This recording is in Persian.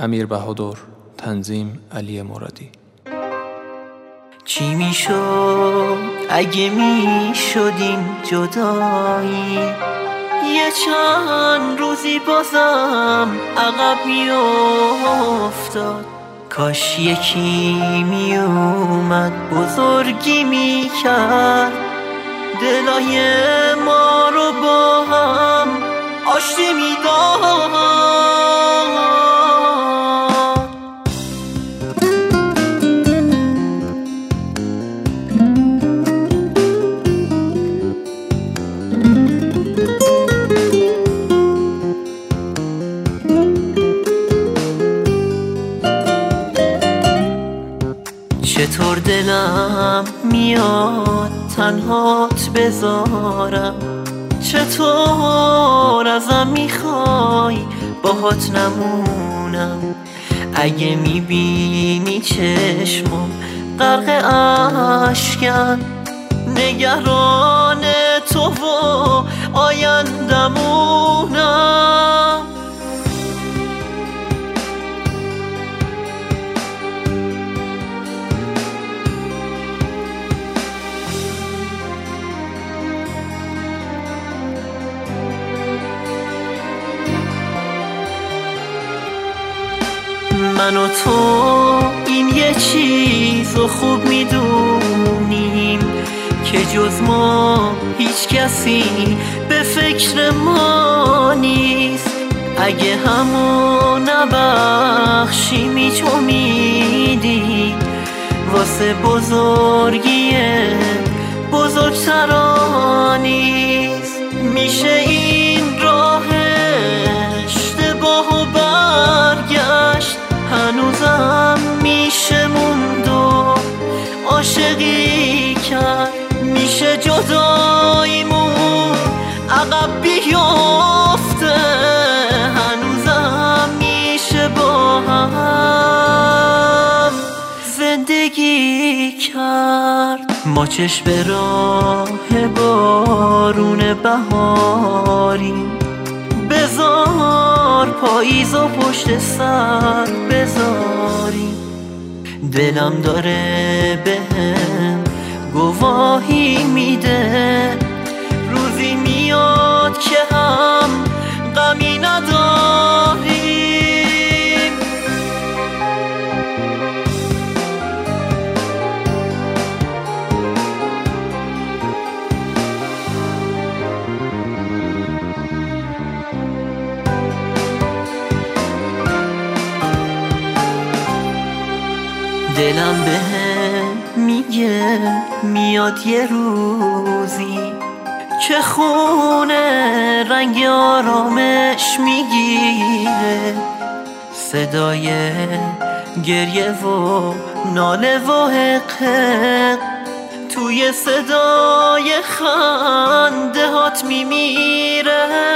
امیر بهادر، تنظیم علی مرادی. چی میشد اگه میشدیم جدایی، یه چند روزی بازم عقب میافتاد. کاش یکی میومد بزرگی میکرد، دلای ما رو با هم آشتی میداد. چطور دلم میاد تنهات بذارم، چطور ازم میخوای باهات نمونم. اگه میبینی چشمم غرق اشکن، نگران تو و آیندمونم. من و تو این یه چیزو خوب میدونیم که جز ما هیچ کسی به فکر ما نیست. اگه همو نبخشیم هیچ امیدی واسه بزرگی بزرگترا نیست. میشه این راه اشتباه و برگشت، هنوزم میشه موند و عاشقی کرد. میشه جداییمون عقب بیفته، هنوزم میشه با هم زندگی کرد. ما چشم به راه بارون بهاریم، بذار پاییز و پشت سر بذاریم. دلم داره بهم گواهی میده، روزی میاد که هم غمی نداریم. دلم بهم میگه میاد یه روزی که خونه رنگ آرامش میگیره، صدای گریه و ناله و حق توی صدای خنده هات میمیره.